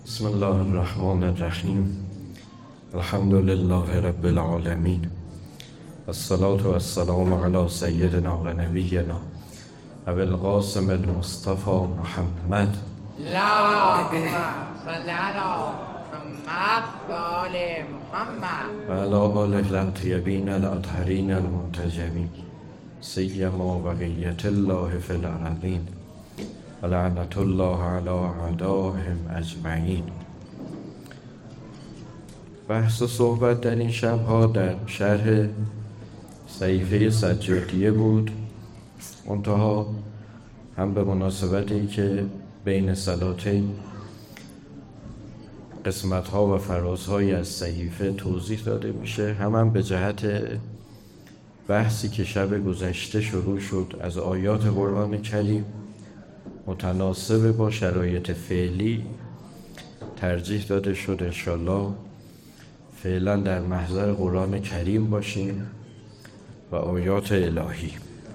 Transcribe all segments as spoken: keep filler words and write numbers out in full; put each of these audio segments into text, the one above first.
بسم الله الرحمن الرحیم. الحمد لله رب العالمین، الصلاة والسلام علی سیدنا و نبینا ابی القاسم المصطفى محمد اللهم صل علی محمد و آل محمد و علی آله الطیبین الاطهرین المنتجبین، سیما بقیة الله فی الارضین و لعنة الله علی اعدائهم اجمعین. بحث و صحبت در این شبها در شرح صحیفه سجادیه بود، منتها هم به مناسبتی که بین صلاتین قسمت‌ها و فرازهایی از صحیفه توضیح داده میشه، هم هم به جهت بحثی که شب گذشته شروع شد از آیات قرآن کریم متناسب با شرایط فعلی ترجیح داده شد انشالله فعلا در محضر قرآن کریم باشیم و آیات الهی.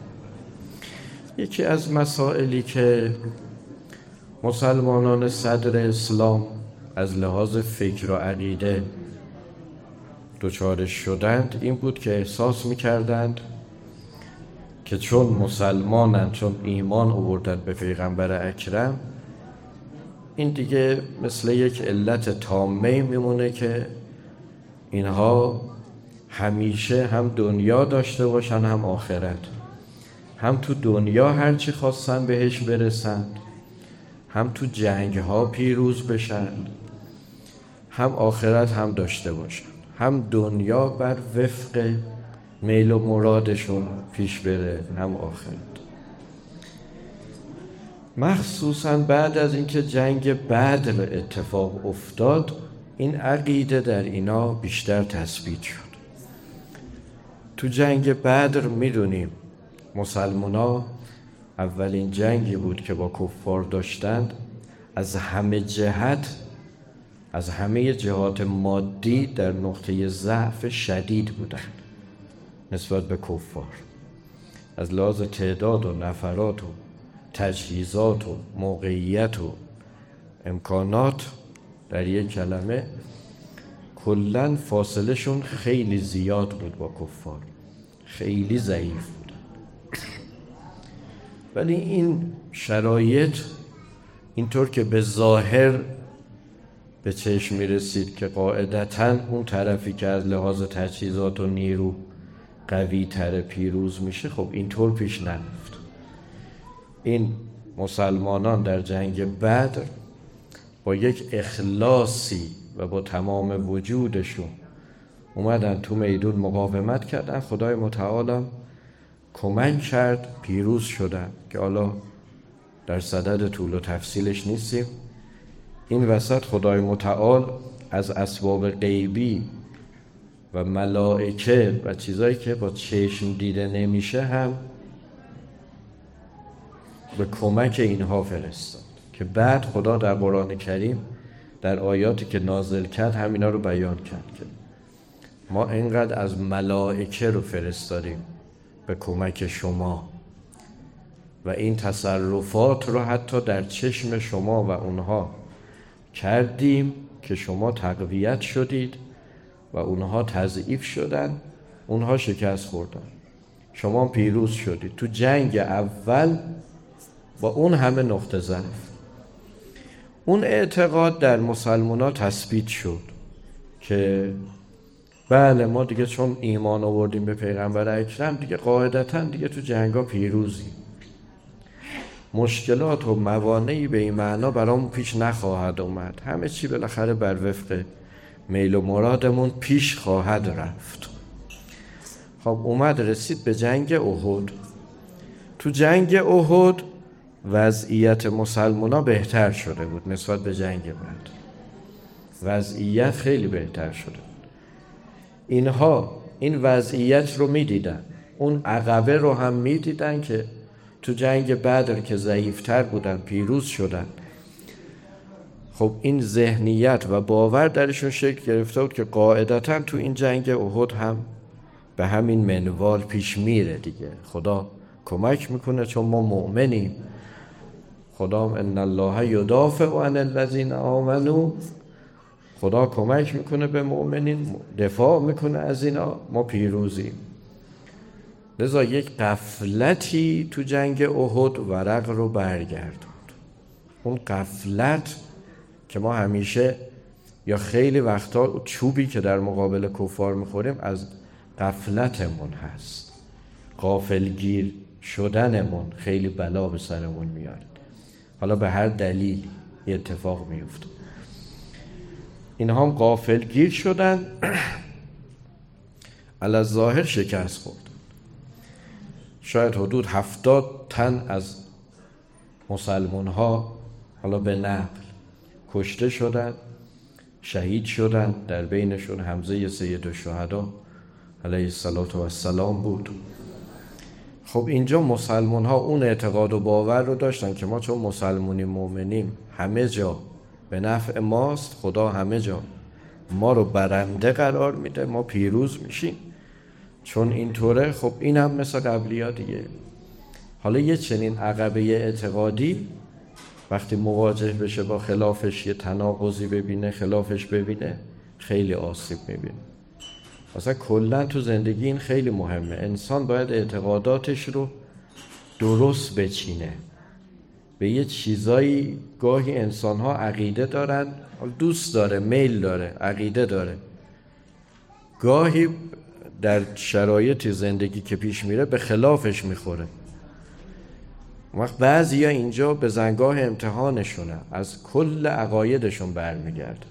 یکی از مسائلی که مسلمانان صدر اسلام از لحاظ فکر و عقیده دچارش شدند این بود که احساس می‌کردند که چون مسلمانند، چون ایمان آوردند به پیغمبر اکرم، این دیگه مثل یک علت تامه میمونه که اینها همیشه هم دنیا داشته باشن هم آخرت، هم تو دنیا هرچی خواستن بهش برسند، هم تو جنگ ها پیروز بشن، هم آخرت هم داشته باشن، هم دنیا بر وفق میل و مرادشون پیش بره، هم آخرت. مخصوصا بعد از اینکه جنگ بدر اتفاق افتاد این عقیده در اینا بیشتر تثبیت شد. تو جنگ بدر میدونیم مسلمانا اولین جنگی بود که با کفار داشتند، از همه جهت، از همه جهات مادی در نقطه ضعف شدید بودند نسبت به کفار، از لحاظ تعداد و نفرات و تجهیزات و موقعیت و امکانات، در یک کلمه کلن فاصله شون خیلی زیاد بود با کفار، خیلی ضعیف بود. ولی این شرایط اینطور که به ظاهر به چشم می رسید که قاعدتاً اون طرفی که از لحاظ تجهیزات و نیرو قوی تر پیروز میشه، خب اینطور پیش نرفت. این مسلمانان در جنگ بدر با یک اخلاصی و با تمام وجودشون اومدن تو میدون مقاومت کردن، خدای متعال کمک کرد، پیروز شدن که حالا در صدد طول و تفصیلش نیستیم. این وسط خدای متعال از اسباب غیبی و ملائکه و چیزایی که با چشم دیده نمیشه هم به کمک اینها فرستاد که بعد خدا در قرآن کریم در آیاتی که نازل کرد همینا رو بیان کرد که ما اینقدر از ملائکه رو فرستادیم به کمک شما و این تصرفات رو حتی در چشم شما و اونها کردیم که شما تقویت شدید و اونها تضعیف شدن، اونها شکست خوردن، شما پیروز شدید. تو جنگ اول با اون همه نقطه ضعف اون اعتقاد در مسلمان‌ها تثبیت شد که بله ما دیگه چون ایمان آوردیم به پیغمبر اکرم دیگه قاعدتاً دیگه تو جنگا پیروزیم، مشکلات و موانعی به این معنا برامون پیش نخواهد اومد، همه چی بالاخره بر وفق میل و مرادمون پیش خواهد رفت. خب اومد رسید به جنگ احد. تو جنگ احد وضعیت مسلمانا بهتر شده بود نسبت به جنگ بعد، وضعیت خیلی بهتر شده بود. اینها این وضعیت رو میدیدن، اون عقبه رو هم میدیدن که تو جنگ بدر که ضعیفتر بودن پیروز شدن. خب این ذهنیت و باور درشون شکل گرفته بود که قاعدتاً تو این جنگ احد هم به همین منوال پیش میره دیگه، خدا کمک میکنه چون ما مؤمنیم خدا ان الله یدافع عن الذین آمنوا، خدا کمک میکنه به مؤمنین، دفاع میکنه از اینا، ما پیروزیم. لذا یک غفلتی تو جنگ احد ورق رو برگردوند. اون غفلت که ما همیشه یا خیلی وقتا چوبی که در مقابل کفار میخوریم از غفلتمون هست، غافلگیر شدنمون خیلی بلا به سرمون میاره، حالا به هر دلیل یه اتفاق میفته. اینها هم غافلگیر شدن، علی ظاهر شکست خوردن. شاید حدود هفتاد تن از مسلمان ها حالا به نقل کشته شدن، شهید شدن. در بینشون حمزه سید الشهدا علیه السلام بود. خب اینجا مسلمان ها اون اعتقاد و باور رو داشتن که ما چون مسلمونیم، مؤمنیم، همه جا به نفع ماست، خدا همه جا ما رو برنده قرار میده، ما پیروز میشیم. چون اینطوره خب این هم مثل قبلی ها دیگه. حالا یه چنین عقبه اعتقادی وقتی مواجه بشه با خلافش، یه تناقضی ببینه، خلافش ببینه، خیلی آسیب میبینه. مثلا کلا تو زندگی این خیلی مهمه، انسان باید اعتقاداتش رو درست بچینه. به یه چیزایی گاهی انسان‌ها عقیده دارن، دوست داره، میل داره، عقیده داره، گاهی در شرایط زندگی که پیش میره به خلافش میخوره. وقت بعضی ها اینجا به زنگاه امتحانشونه، از کل عقایدشون برمیگرد.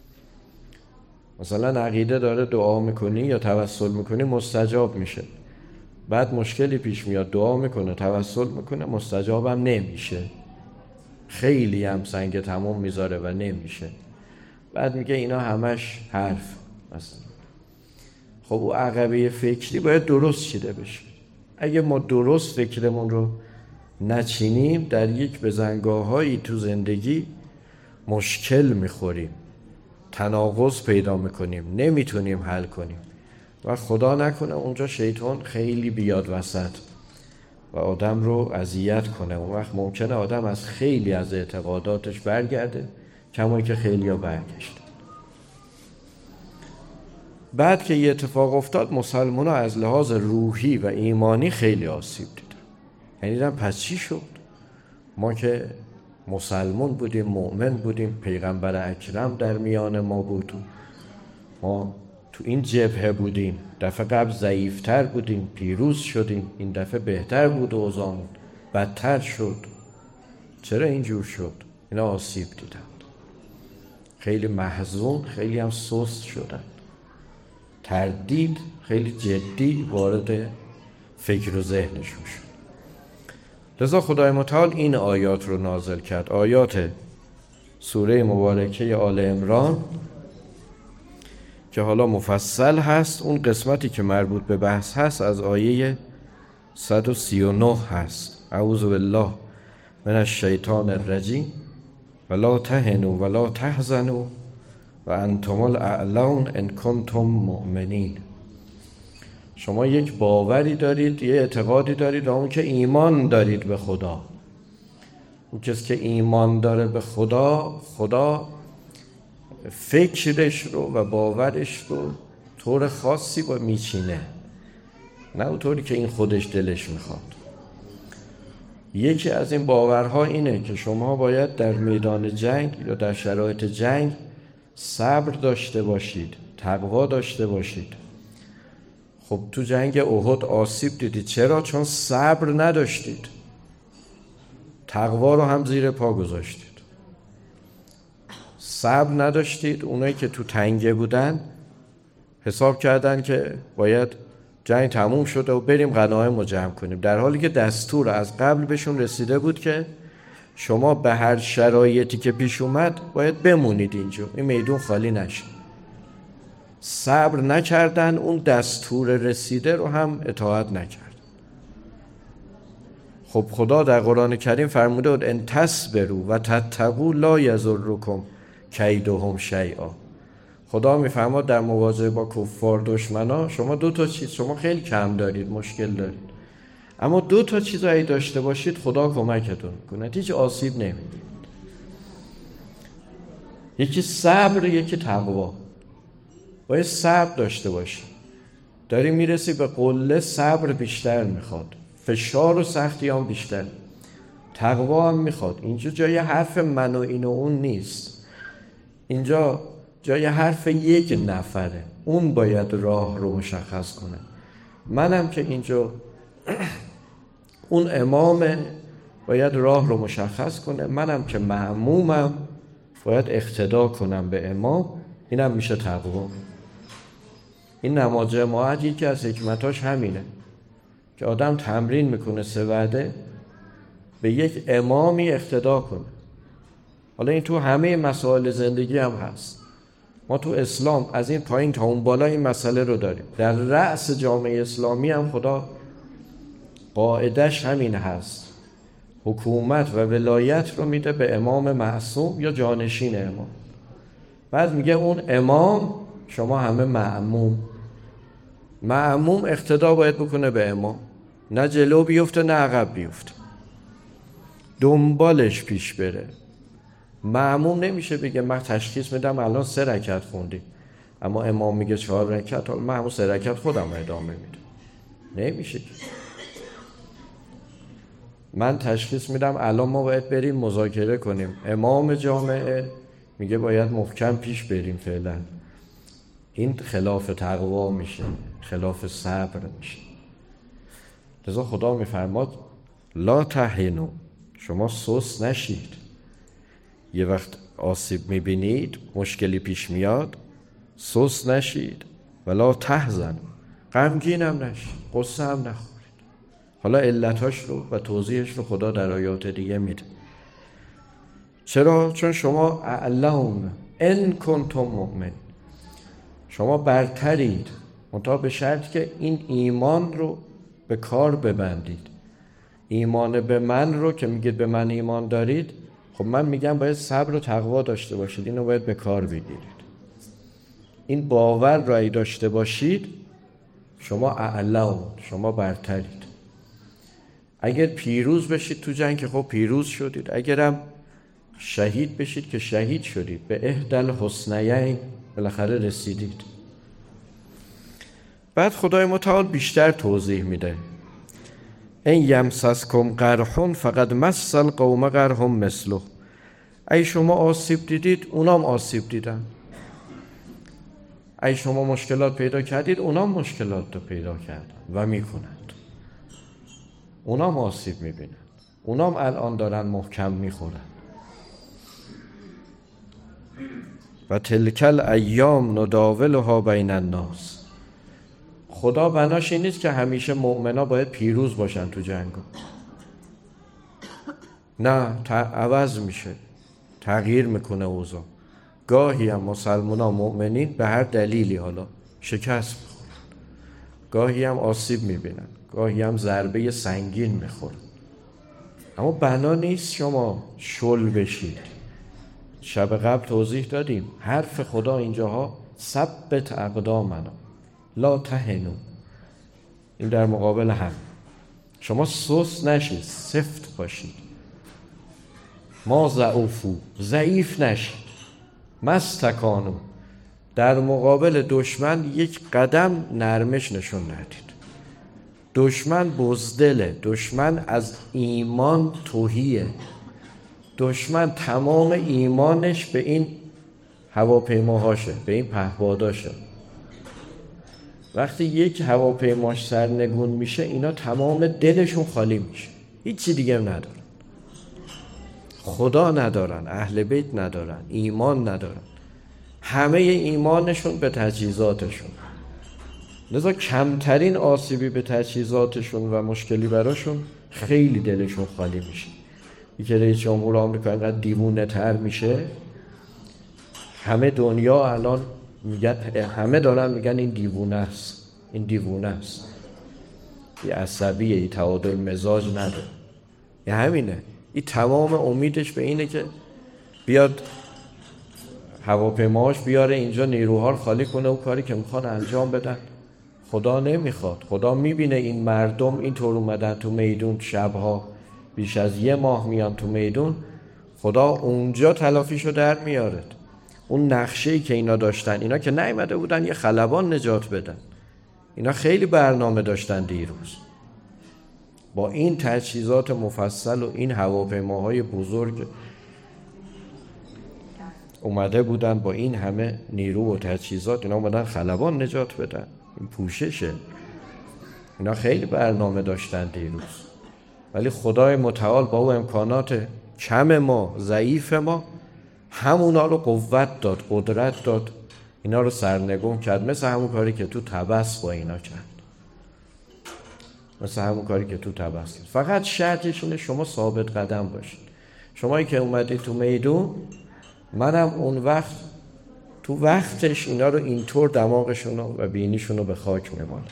مثلا عقیده داره دعا میکنی یا توسل میکنی مستجاب میشه، بعد مشکلی پیش میاد، دعا میکنه، توسل میکنه، مستجابم نمیشه، خیلی هم سنگ تموم میذاره و نمیشه. بعد میگه اینا همش حرف. مثلا خب او عقبه فکری باید درست چیده بشه. اگه ما درست فکرمون رو نچینیم، در یک بزنگاهایی تو زندگی مشکل میخوریم، تناقض پیدا میکنیم، نمیتونیم حل کنیم و خدا نکنه اونجا شیطان خیلی بیاد وسط و آدم رو اذیت کنه. اون وقت ممکنه آدم از خیلی از اعتقاداتش برگرده، کمایی که خیلی ها برگشت. بعد که یه اتفاق افتاد، مسلمان ها از لحاظ روحی و ایمانی خیلی آسیب دیدن. یعنی دیدن پس چی شد؟ ما که مسلمان بودیم، مؤمن بودیم، پیغمبر اکرم در میان ما بود، ما تو این جبهه بودیم، دفعه قبل ضعیفتر بودیم، پیروز شدیم، این دفعه بهتر بود و اوضاعمون بدتر شد. چرا اینجور شد؟ اینا آسیب دیدن، خیلی محزون، خیلی هم سست شدن، تردید خیلی جدی وارد فکر و ذهنشون شد. لذا خدای متعال این آیات رو نازل کرد، آیات سوره مبارکه آل عمران که حالا مفصل هست. اون قسمتی که مربوط به بحث هست از آیه صد و سی و نه هست. اعوذ بالله من الشیطان الرجیم ولا تهنوا ولا تحزنوا و انتم الاعلون ان کنتم مؤمنین. شما یک باوری دارید، یه اعتقادی دارید، اون که ایمان دارید به خدا. اون کسی که ایمان داره به خدا، خدا فکرش رو و باورش رو طور خاصی با میچینه، نه اونطوری که این خودش دلش میخواد. یکی از این باورها اینه که شما باید در میدان جنگ یا در شرایط جنگ صبر داشته باشید، تقوا داشته باشید. خب تو جنگ احد آسیب دیدید، چرا؟ چون صبر نداشتید، تقوا رو هم زیر پا گذاشتید. صبر نداشتید. اونایی که تو تنگه بودن حساب کردن که باید جنگ تموم شده و بریم غنایم رو جمع کنیم، در حالی که دستور از قبل بهشون رسیده بود که شما به هر شرایطی که پیش اومد باید بمونید اینجا، این میدون خالی نشه. صبر نکردن، اون دستور رسیده رو هم اطاعت نکرد. خب خدا در قرآن کریم فرموده بود ان تصبروا و تتقوا لا یضرکم کیدهم شیئا. خدا میفرماد در مواجهه با کفار، دشمنا، شما دو تا چیز شما خیلی کم دارید، مشکل دارید. اما دو تا چیز اگه داشته باشید خدا کمکتون میکنه، هیچ آسیب نمیدید. یکی صبر، یکی تقوا. باید صبر داشته باشید. داری میرسی به قله، صبر بیشتر میخواد، فشار و سختی هم بیشتر، تقوا هم میخواد. اینجا جای حرف من و این و اون نیست، اینجا جای حرف یک نفره، اون باید راه رو مشخص کنه. منم که اینجا اون امامه باید راه رو مشخص کنه، منم که مأمومم باید اقتدا کنم به امام. اینم میشه تقوا. این نماز جماعت یکی از حکمتاش همینه که آدم تمرین میکنه سه وعده به یک امامی اقتدا کنه. حالا این تو همه مسائل زندگی هم هست. ما تو اسلام از این پایین تا اون بالا این مسئله رو داریم. در رأس جامعه اسلامی هم خدا قاعدش همین هست، حکومت و ولایت رو میده به امام معصوم یا جانشین امام. بعد میگه اون امام، شما همه مأموم. مأموم اقتدا باید بکنه به امام، نه جلو بیفته نه عقب بیفته، دنبالش پیش بره. مأموم نمیشه بگه من تشخیص میدم الان سه رکعت خوندی اما امام میگه چهار رکعت، حالا من همون سه رکعت خودم ادامه میدم. نمیشه. من تشخیص میدم الان ما باید بریم مذاکره کنیم، امام جامعه میگه باید محکم پیش بریم فعلا. این خلاف تقوا میشه، خلاف صبر میشه. لذا خدا میفرماد لا تهنوا، شما سست نشید. یه وقت آسیب میبینید، مشکلی پیش میاد، سست نشید. ولا تحزنوا، غمگینم نشید، قصه هم نخورید. حالا علتاش رو و توضیحش رو خدا در آیات دیگه میده. چرا؟ چون شما اعلم ان کنتم مؤمن، شما برترید، منتها به شرط که این ایمان رو به کار ببندید. ایمان به من رو که میگید به من ایمان دارید، خب من میگم باید صبر و تقوا داشته باشید، اینو باید به کار بگیرید. این باور رو اگه داشته باشید شما اعلم، شما برترید. اگر پیروز بشید تو جنگ که خب پیروز شدید، اگرم شهید بشید که شهید شدید، به احدل حسنیین بالاخره رسیدید. بعد خدای متعال بیشتر توضیح میده. این یمسسکم قرح فقد مس القوم قرح مثله، ای شما آسیب دیدید اونام آسیب دیدن، ای شما مشکلات پیدا کردید اونام مشکلات رو پیدا کردن و میکنند، اونام آسیب میبینند، اونام الان دارن محکم میخورن. و تلکل ایام نداولها بین الناس، خدا بناش این نیست که همیشه مؤمنا باید پیروز باشن تو جنگا. نه، عوض میشه، تغییر میکنه اوضاع. گاهی هم مسلمونا مؤمنین به هر دلیلی حالا شکست میخورن، گاهی هم آسیب میبینن، گاهی هم ضربه سنگین میخورن. اما بنا نیست شما شل بشید. شب قبل توضیح دادیم حرف خدا اینجاها ثبت اقدامنا لا تهنوا، این در مقابل هم. شما سست نشید، سفت باشید. ما ضعفو، ضعیف نشید. مستکانو، در مقابل دشمن یک قدم نرمش نشون ندید. دشمن بزدله، دشمن از ایمان تهیه، دشمن تمام ایمانش به این هواپیماهاشه، به این پهپاداشه. وقتی یک هواپیماش سرنگون میشه اینا تمام دلشون خالی میشه، هیچی دیگه ندارن. خدا ندارن، اهل بیت ندارن، ایمان ندارن، همه ایمانشون به تجهیزاتشون. لذا کمترین آسیبی به تجهیزاتشون و مشکلی براشون خیلی دلشون خالی میشه. یکی رئیس جمهور آمریکا اینقدر دیوونه تر میشه، همه دنیا الان میگن، همه دارن میگن این دیوونه است، این دیوونه است، یه عصبیه، یه تعادل مزاج نداره. یه همینه، این تمام امیدش به اینه که بیاد هواپیماهاش بیاره اینجا نیروها رو خالی کنه و کاری که میخوان انجام بدن. خدا نمیخواد. خدا میبینه این مردم اینطور اومدن تو میدون، شبها بیش از یه ماه میان تو میدون، خدا اونجا تلافیشو در میاره. اون نقشه‌ای که اینا داشتن، اینا که نیامده بودن یه خلبان نجات بدن، اینا خیلی برنامه داشتن دیروز. با این تجهیزات مفصل و این هواپیماهای بزرگ اومده بودن، با این همه نیرو و تجهیزات اینا اومدن خلبان نجات بدن. این پوششه. اینا خیلی برنامه داشتن دیروز، ولی خدای متعال با اون امکانات کم ما، ضعیف ما، همونا رو قوت داد، قدرت داد، اینا رو سرنگون کرد. مثل همون کاری که تو طبس با اینا کرد، مثل همون کاری که تو طبس کرد. فقط شرطش اینه شما ثابت قدم باشید. شمایی که اومدید تو میدون، منم اون وقت تو وقتش اینا رو اینطور دماغشون و بینیشون رو به خاک میمالم.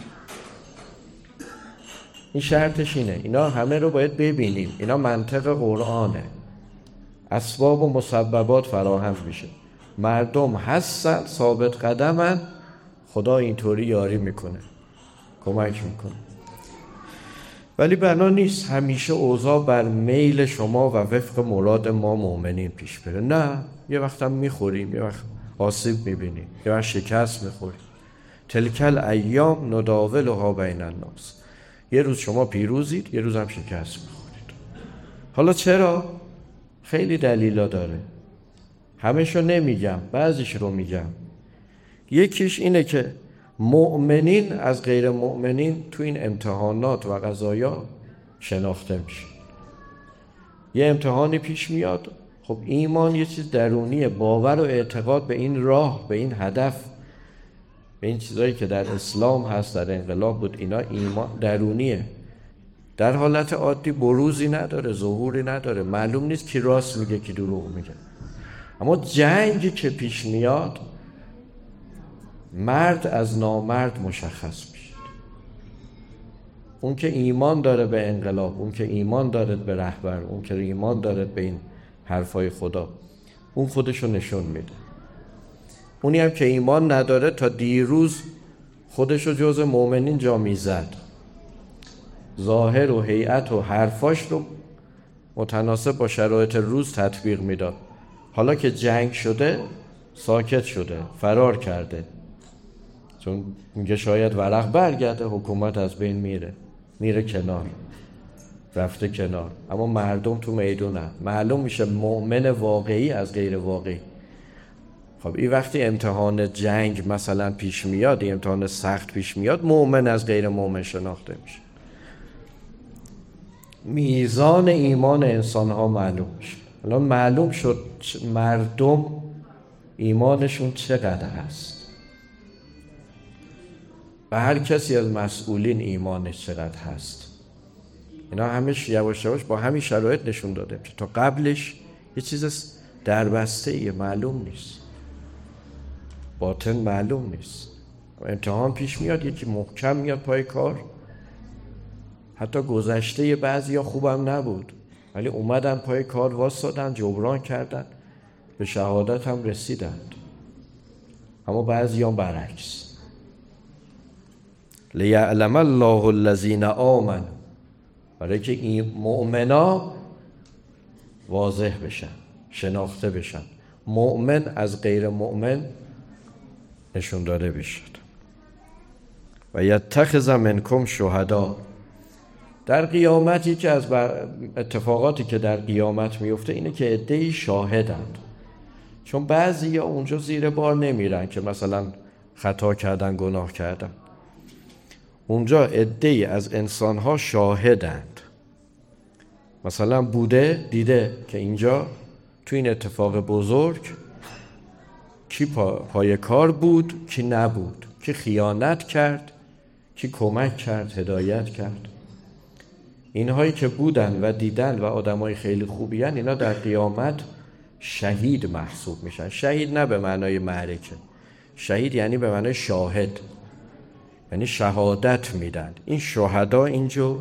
این شرطش اینه، اینا همه رو باید ببینیم. اینا منطق قرآنه، اسباب و مسببات فراهم میشه. مردم هستن، ثابت قدمن، خدا اینطوری یاری میکنه، کمک میکنه. ولی بنا نیست همیشه اوضاع بر میل شما و وفق مراد ما مؤمنین پیش بره. نه، یه وقت هم میخوریم، یه وقت آسیب میبینیم، یه وقت شکست میخوریم. تلکل ایام نداولها بین الناس. یه روز شما پیروزید، یه روز هم شکست میخورید. حالا چرا؟ خیلی دلیلا داره، همه‌شو نمیگم، بعضیش رو میگم. یکیش اینه که مؤمنین از غیر مؤمنین تو این امتحانات و قضایا شناخته میشه. یه امتحانی پیش میاد، خب ایمان یه چیز درونیه، باور و اعتقاد به این راه، به این هدف، به این چیزایی که در اسلام هست، در انقلاب بود، اینا ایمان درونیه. در حالت عادی بروزی نداره، ظهوری نداره، معلوم نیست کی راست میگه کی دروغ میگه. اما جنگی که پیش میاد، مرد از نامرد مشخص میشه. اون که ایمان داره به انقلاب، اون که ایمان داره به رهبر، اون که ایمان داره به این حرفای خدا، اون خودشو نشون میده. اونی هم که ایمان نداره تا دیروز خودشو جز مؤمنین جا میزد، ظاهر و هیئت و حرفاش رو متناسب با شرایط روز تطبیق میداد. حالا که جنگ شده ساکت شده، فرار کرده، چون میگه شاید ورق برگرده، حکومت از بین میره، میره کنار، رفته کنار. اما مردم تو میدونن، معلوم میشه مؤمن واقعی از غیر واقعی. خب این وقتی امتحان جنگ مثلا پیش میاد، این امتحان سخت پیش میاد، مؤمن از غیر مؤمن شناخته میشه. میزان ایمان انسان ها معلوم میشه. الان معلوم شد مردم ایمانشون چقدر هست. و هر کسی از مسئولین ایمانش چقدر هست. اینا همش یواش یواش با همین شرایط نشون داده میشه. تا قبلش یه چیز دربسته ایه، معلوم نیست، باطن معلوم نیست. امتحان پیش میاد، یکی محکم میاد پای کار. حتی گذشته بعضیا خوبم نبود، ولی اومدن پای کار، واسادن، جبران کردن، به شهادت هم رسیدند. اما بعضیا برعکس. لیعلم الله الذین آمنوا، برای که این مؤمنا واضح بشن، شناخته بشن، مؤمن از غیر مؤمن نشون داده بشد. و یتخذ منکم شهدا. در قیامتی که از اتفاقاتی که در قیامت میفته اینه که عده‌ای شاهدند. چون بعضی ها اونجا زیر بار نمیرن که مثلا خطا کردن، گناه کردن. اونجا عده‌ای از انسانها شاهدند. مثلا بوده، دیده که اینجا تو این اتفاق بزرگ کی پا، پای کار بود، کی نبود، کی خیانت کرد، کی کمک کرد، هدایت کرد. اینهایی که بودن و دیدن و آدمای خیلی خوبی هن، اینا در قیامت شهید محسوب میشن. شهید نه به معنای معرکه، شهید یعنی به معنای شاهد، یعنی شهادت میدن. این شهدا اینجا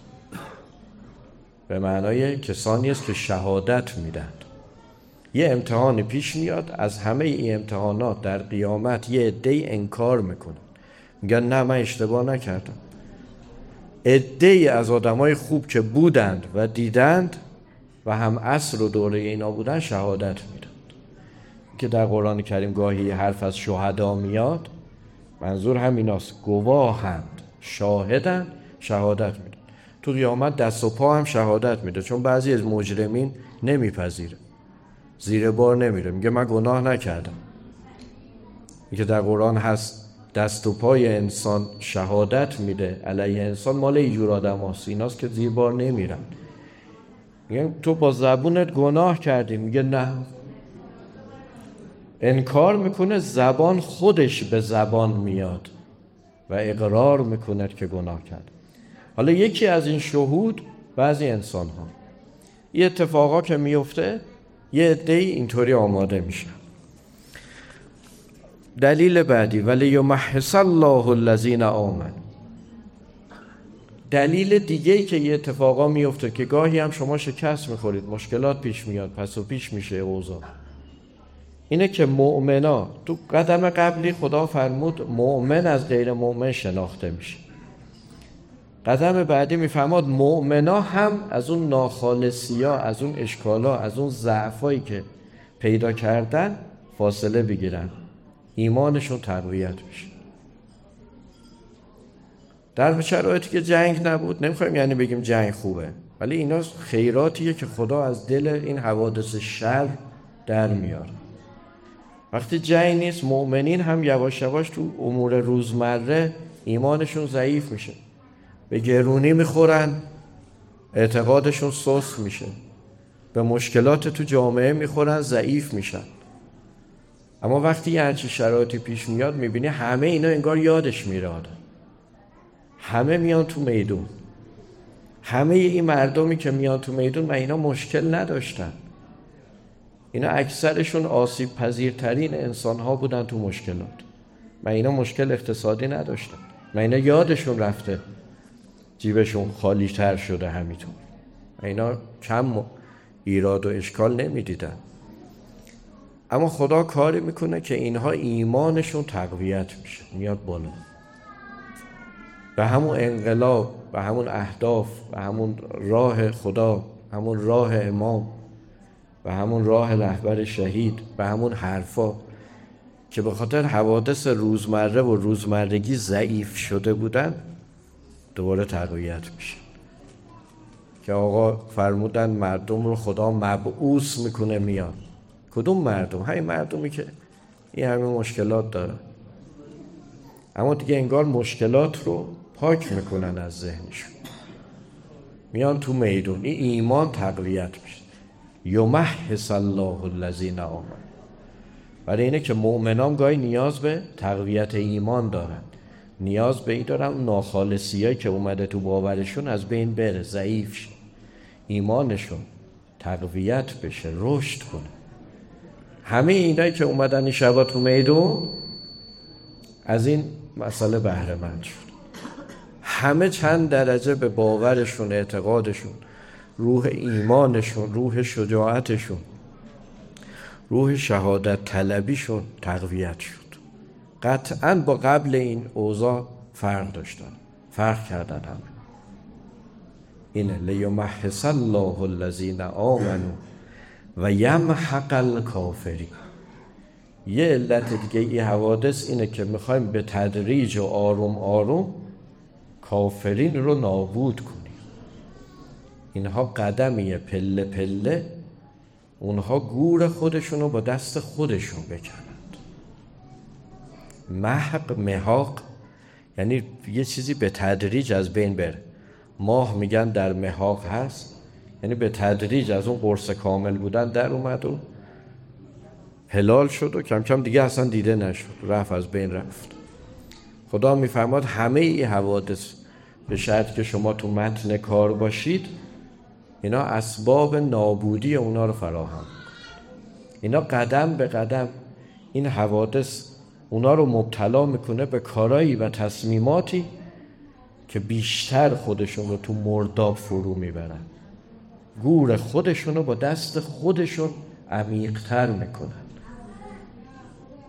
به معنای کسانی است که شهادت میدن. یه امتحانی پیش میاد، از همه این امتحانات در قیامت یه عده‌ای انکار میکنن، میگن نه من اشتباه نکردم. عده‌ای از آدمای خوب که بودند و دیدند و هم عصر و دوره اینا بودن شهادت میدند. که در قرآن کریم گاهی حرف از شهدا میاد، منظور همیناست، گواهند، شاهدند، شهادت میدن. تو قیامت دست و پا هم شهادت میده، چون بعضی از مجرمین نمیپذیره، زیر بار نمیره، میگه من گناه نکردم. که در قرآن هست دست و پای انسان شهادت میده علیه انسان، مال اینجور آدم هست، ایناست که زیر بار نمیرن. میگه تو با زبونت گناه کردی، میگه نه. انکار میکنه، زبان خودش به زبان میاد و اقرار میکنه که گناه کرد. حالا یکی از این شهود بعضی انسان ها، یه اتفاقا که میفته یه عده‌ای اینطوری آماده میشن. دلیل بعدی ولیمحص الله الذین آمنوا. دلیل دیگه‌ای که یه اتفاقا میفته که گاهی هم شما شکست میخورید، مشکلات پیش میاد، پس و پیش میشه اوضاع، اینه که مؤمنا، تو قدم قبلی خدا فرمود مؤمن از غیر مؤمن شناخته میشه. قدم بعدی میفرماد مؤمنا هم از اون ناخالصی‌ها، از اون اشکال‌ها، از اون ضعفایی که پیدا کردن فاصله بگیرن، ایمانشون تقویت بشه. در شرایطی که جنگ نبود، نمیخوایم یعنی بگیم جنگ خوبه، ولی اینا خیراتیه که خدا از دل این حوادث شر در میاره. وقتی جنگ نیست، مؤمنین هم یواش یواش تو امور روزمره ایمانشون ضعیف میشه، به گرونی میخورن، اعتقادشون سست میشه، به مشکلات تو جامعه میخورن، ضعیف میشن. اما وقتی یه همچین شرایطی پیش میاد، میبینی همه اینا انگار یادش میره آدم، همه میان تو میدون. همه این مردمی که میان تو میدون، من اینا مشکل نداشتن، اینا اکثرشون آسیب پذیرترین انسان ها بودن تو مشکلات. من اینا مشکل اقتصادی نداشتن، من اینا یادشون رفته، جیبشون خالی تر شده همینطور، من اینا کم ایراد و اشکال نمیدیدن. اما خدا کاری میکنه که اینها ایمانشون تقویت میشه، میاد بالا، به همون انقلاب، به همون اهداف، به همون راه خدا، همون راه امام، به همون راه رهبر شهید، به همون حرفا که به خاطر حوادث روزمره و روزمرگی ضعیف شده بودن، دوباره تقویت میشه. که آقا فرمودن مردم رو خدا مبعوث میکنه میاد. کدوم مردم؟ همین مردمی که این همه مشکلات دارن، اما دیگه انگار مشکلات رو پاک میکنن از ذهنشون، میان تو میدون، این ایمان تقویت میشه. یمحص الله الذین آمنوا. برای اینه که مؤمنان گاهی نیاز به تقویت ایمان دارن، نیاز به این دارن ناخالصیایی که اومده تو باورشون از بین بره، ضعیف شه، ایمانشون تقویت بشه، رشد کنه. همه اینایی که اومدن این شبا تو میدون از این مسئله بهره مند شد. همه چند درجه به باورشون، اعتقادشون، روح ایمانشون، روح شجاعتشون، روح شهادت طلبیشون تقویت شد. قطعاً با قبل این اوضاع فرق داشتن، فرق کردن هم. اینه لیمحص الله الذین آمنوا و یمحق الکافرین. یه علت دیگه این حوادث اینه که میخوایم به تدریج و آروم آروم کافرین رو نابود کنیم. اینها قدمیه، پله پله، اونها گور خودشون رو با دست خودشون بکنند. محق، محاق یعنی یه چیزی به تدریج از بین بره. ماه میگن در محاق هست، یعنی به تدریج از اون قرص کامل بودن در اومد و هلال شد و کم کم دیگه اصلا دیده نشد، رفت، از بین رفت. خدا میفرماد همه ای حوادث به شرط که شما تو متن کار باشید، اینا اسباب نابودی اونا رو فراهم. اینا قدم به قدم این حوادث اونا رو مبتلا میکنه به کارایی و تصمیماتی که بیشتر خودشون رو تو مرداب فرو میبرن، گور خودشون رو با دست خودشون عمیق‌تر میکنن.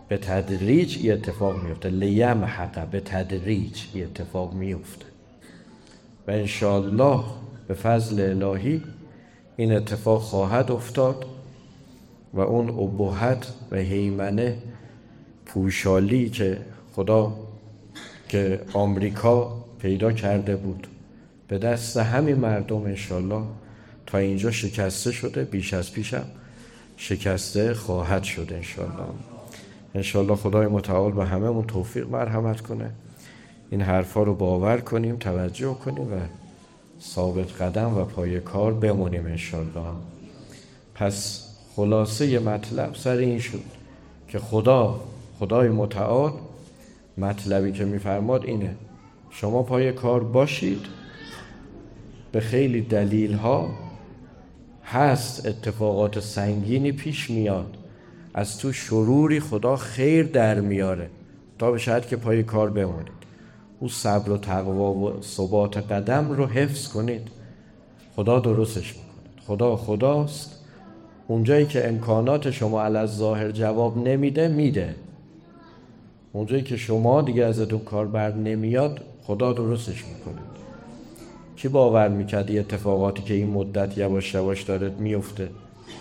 به تدریج این اتفاق میفته. لیمحق، به تدریج این اتفاق میفته و انشاءالله به فضل الهی این اتفاق خواهد افتاد و اون ابهت و هیمنه پوشالی که خدا که آمریکا پیدا کرده بود به دست همین مردم انشاءالله تا اینجا شکسته شده، بیش از پیشم شکسته خواهد شد انشاءالله. انشاءالله خدای متعال به هممون توفیق مرحمت کنه، این حرفا رو باور کنیم، توجه کنیم و ثابت قدم و پای کار بمونیم انشاءالله. پس خلاصه مطلب سر این شد که خدا خدای متعال مطلبی که میفرماد اینه: شما پای کار باشید. به خیلی دلیل ها هست اتفاقات سنگینی پیش میاد، از تو شروری خدا خیر در میاره تا به شاید که پای کار بمونید. او صبر و تقوا و ثبات قدم رو حفظ کنید، خدا درستش میکنه. خدا خداست، اونجایی که امکانات شما علی الظاهر جواب نمیده میده، اونجایی که شما دیگه ازتون کار بر نمیاد خدا درستش میکنه. کی باور میکرد این اتفاقاتی که این مدت یواش یواش داره میفته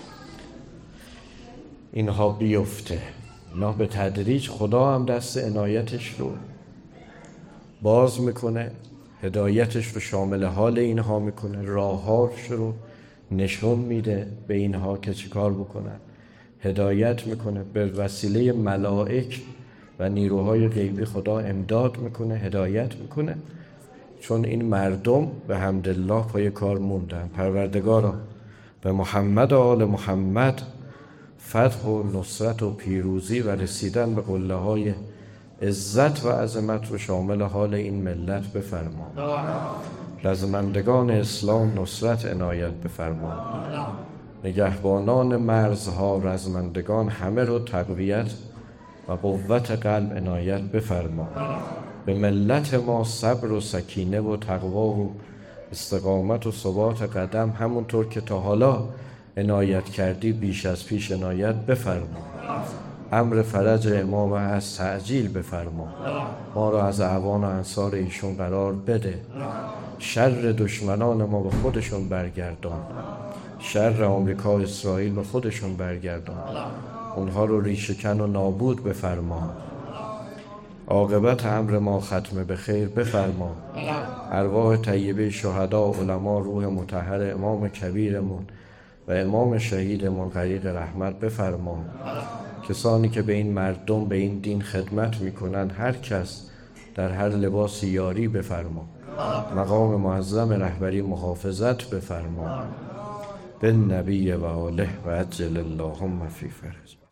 اینها بیفته؟ نه، به تدریج خدا هم دست عنایتش رو باز میکنه، هدایتش رو شامل حال اینها میکنه، راههاش رو نشون میده به اینها که چی کار بکنن، هدایت میکنه، به وسیله ملائک و نیروهای غیبی خدا امداد میکنه، هدایت میکنه، چون این مردم به حمدالله پای کار موندن. پروردگارا به محمد و آل محمد فتح و نصرت و پیروزی و رسیدن به قله های عزت و عظمت و شامل حال این ملت بفرما. رزمندگان اسلام نصرت عنایت بفرما. نگهبانان مرزها رزمندگان همه رو تقویت و قوت قلب عنایت بفرما. به ملت ما صبر و سکینه و تقوا و استقامت و ثبات قدم همونطور که تا حالا عنایت کردی بیش از پیش عنایت بفرما. امر فرج امام از تعجیل بفرما، ما را از اعوان و انصار ایشون قرار بده. شر دشمنان ما به خودشون برگردان، شر آمریکا و اسرائیل به خودشون برگردان، اونها رو ریشه‌کن و نابود بفرما. عاقبت امر ما ختم به خیر بفرما. ارواح طیبه شهدا، علما، روح مطهر امام کبیرمون و امام شهیدمون غریق رحمت بفرما. کسانی که به این مردم به این دین خدمت میکنن هر کس در هر لباس یاری بفرما. مقام معظم رهبری محافظت بفرما. بالنبی و آله و عجل اللهم فی فرج.